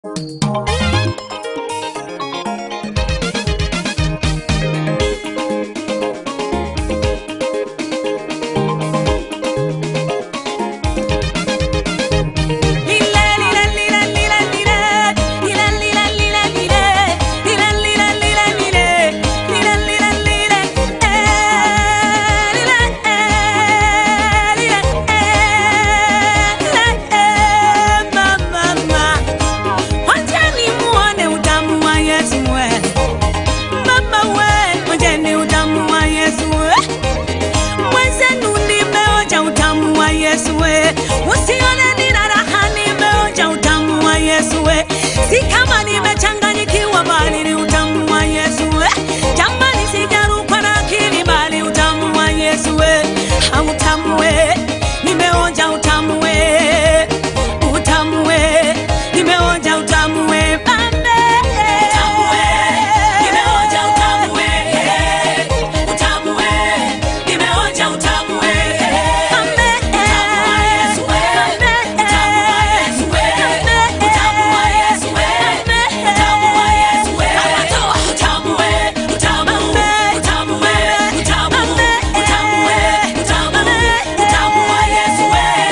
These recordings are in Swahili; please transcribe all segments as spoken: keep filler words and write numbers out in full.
Si kama nimechanganyikiwa bali ni utamu wa Yesu. Jamani sijarukwa na akili bali utamu wa Yesu. Ha utamu we, nimeonja utamu we. Utamu we, nimeonja utamu we. Bambe utamu we, nimeonja utamu we. Utamu we, nimeonja utamu we. Bambe utamu wa Yesu. Bambe utamu wa Yesu. Utamu wa Yesu. Utamu wa Yesu. Utamu we, utamu, utamu we, utamu, utamu we, utamu, utamu wa Yesu.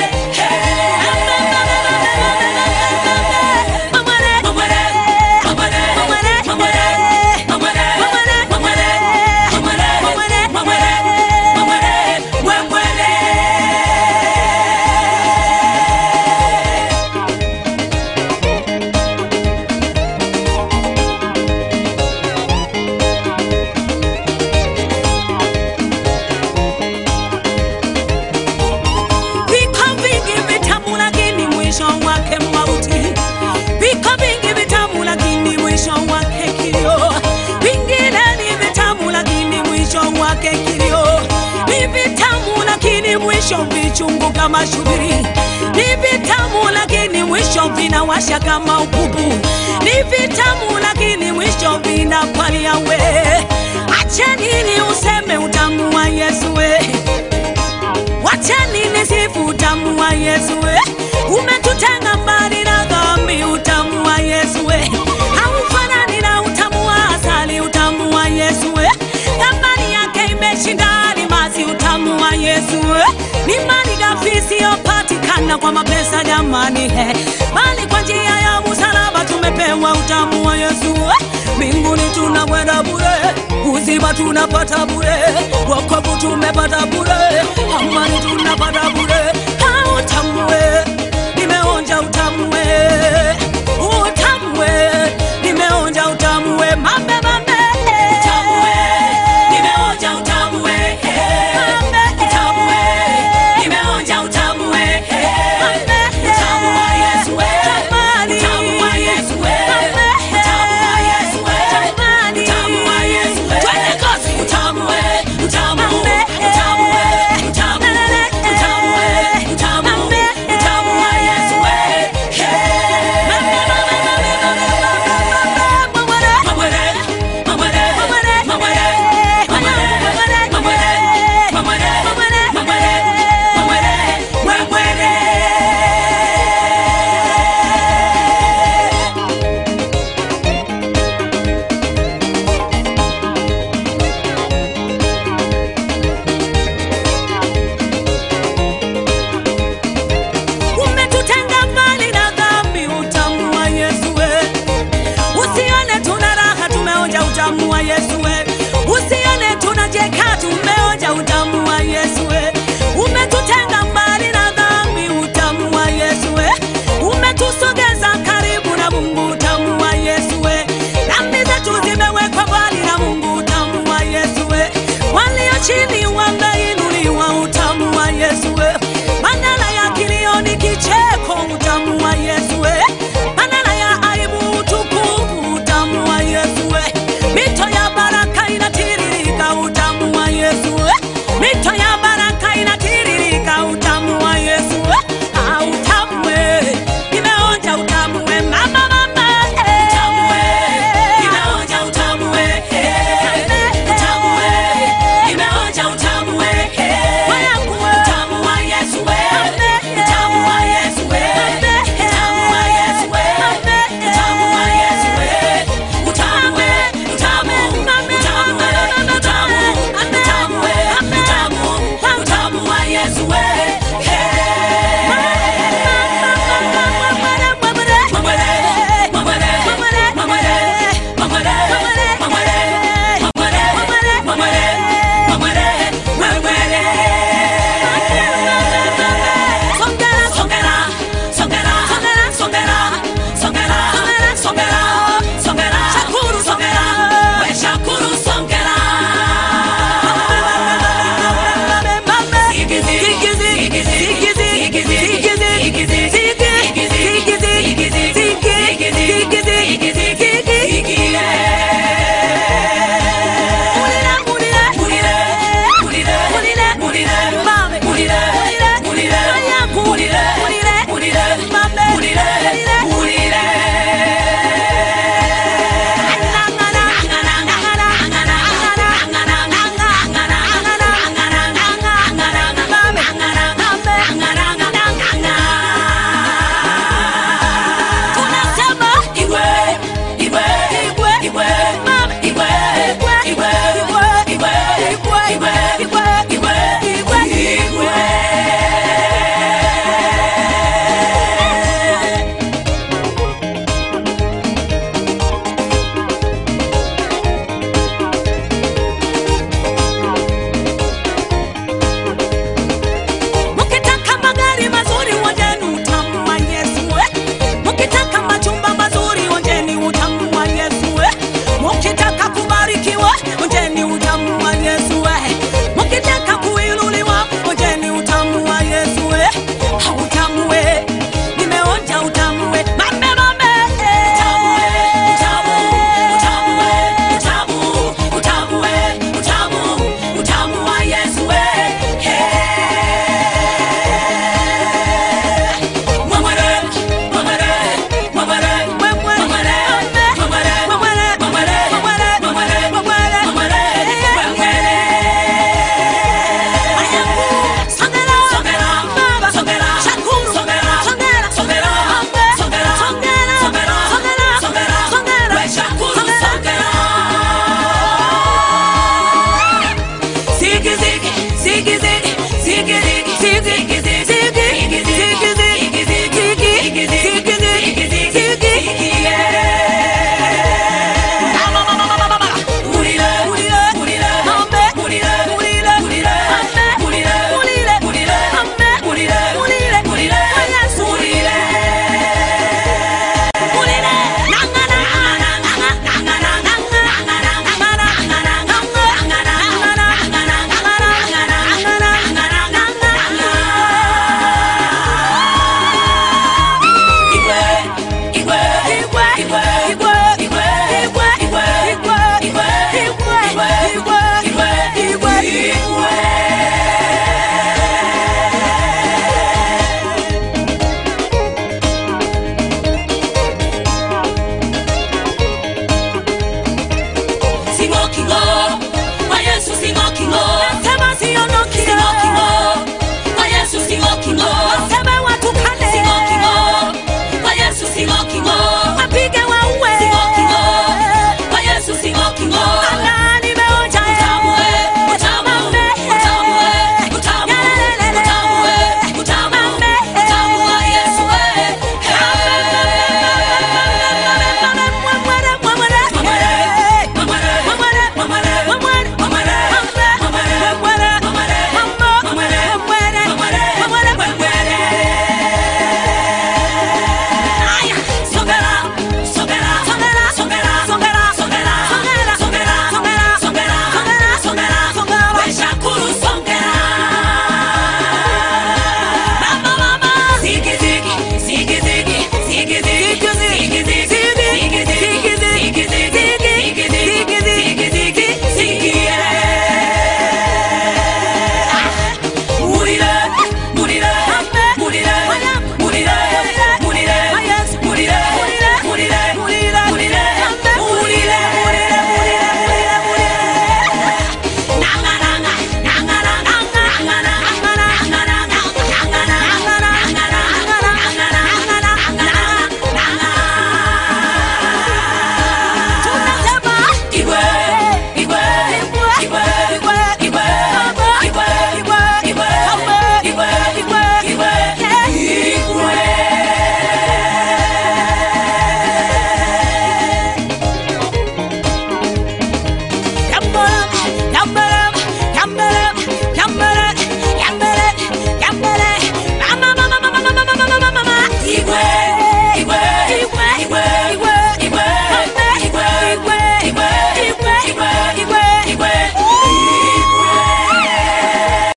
Vichungu kama shubiri, ni vitamu lakini mwisho vinawasha kama upupu. Ni vitamu lakini mwisho vinapalia we. Acha nini useme utamu wa Yesu we. Wacha nini sifu utamu wa Yesu we. Umetutenga mbali na dhambi utamu wa Yesu we. Haufanani na utamu wa asali utamu wa Yesu we. Thamani yake imeshinda almasi utamu wa Yesu we. Ni mali ghafi isiyopatikana kwa mapesa jamani he. Bali kwa njia ya msalaba tumepewa utamu wa Yesu. Mbinguni tunakwenda bure, uzima tunapata bure, wokovu tumepata bure, amani tunapata bure. Ha utamu we, nimeonja utamu we. Utamu we, nimeonja utamu we. Mambe mambe utamu we, nimeonja utamu we. Utamu we, nimeonja utamu we. Utamu wa Yesu we. Utamu wa Yesu we. Utamu wa Yesu we. Utamu wa Yesu we. Twende kazi. Utamu we, utamu, utamu we, utamu, utamu we, utamu, utamu wa Yesu we. Umetutenga mbali na dhambi utamu wa Yesu we. Usione tuna raha tumeonja utamu wa Yesu we. Usione tunacheka tumeonja utamu wa Yesu we. Umetutenga mbali na dhambi utamu wa Yesu we. Umetusogeza karibu na Mungu utamu wa Yesu we. Dhambi zetu zimewekwa mbali na Mungu utamu wa Yesu we. Walio chini